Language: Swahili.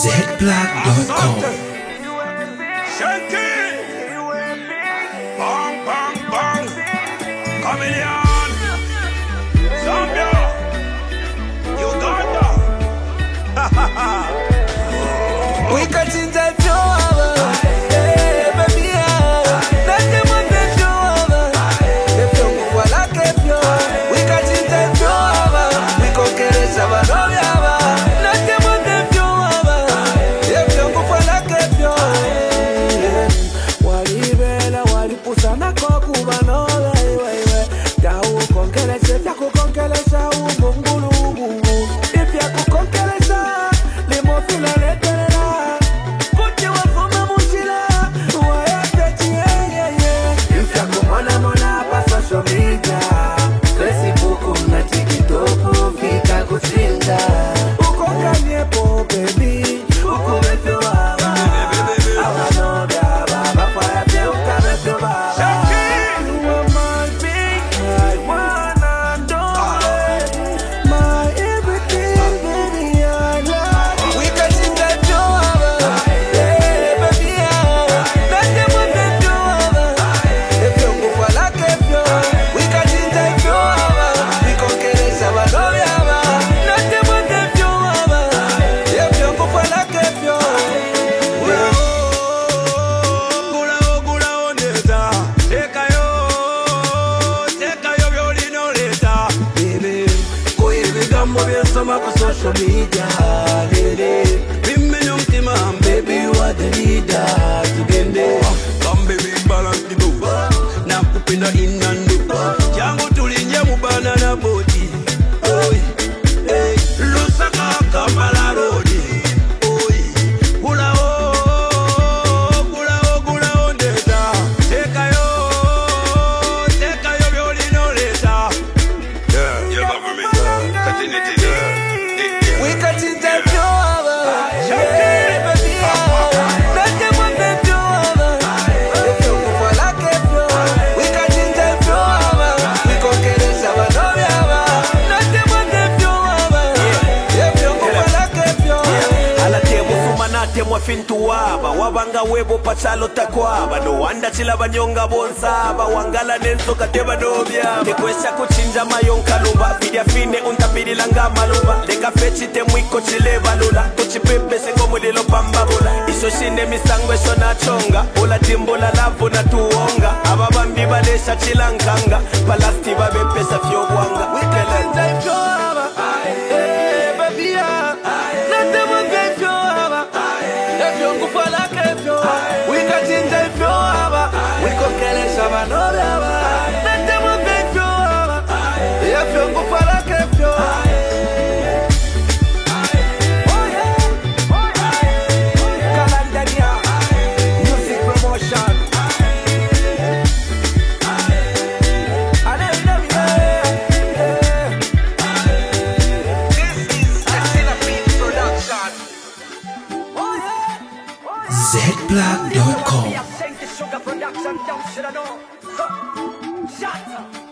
zblack.com. Shake it! Bang, bang, bang! Chameleon! Zambia! Uganda! Ha ha ha! We can change that over. Hey, baby, nothing but that over. If you move like if you, we can change that over. We can get it, Sabanovia. Nothing but that over. If you move like if you, walibela walipusana kwa kubano. Dawo konkelesha, jako konkelesha umungulubu. If you konkelesha, limo fila letere. Summer for social media, women on the man, baby, you are the leader. Together, come baby, balance the boat. Now put in and do. Jango to linya mubana na body. Oi, hey, lusaka kamala rodi. Oi, gula o deta. Teka yo violino leta. Yeah, you love me. Continue. We can change that over. Yeah, baby, nothing but that over. If you move like if you, we can change that over. We can get it, Sabanovia. Nothing but that over. If you move like if you, ala temu fumanate mwafintu waba wabanga webo pachalo takwaba no wanda chila banyonga bonsaba wangala nenso kateba dobya nikwesha kuchinja mayonka lumba vidia fine untapiri langa malumba deka fechi temwiko chile balula kuchipepe sengo mulilo pambabula iso shine misangwe shona chonga ula jimbo la lavu na tuonga ababambi balesha chilankanga palasti babepesa fyobwanga we can change that over. Hey, baby, nothing but that over. If you move like if you, we can change that over. We can get it, Sabanovia. Nothing but that over. If you move like if you. zblack.com. Sugar production, don't should I know? Shut up.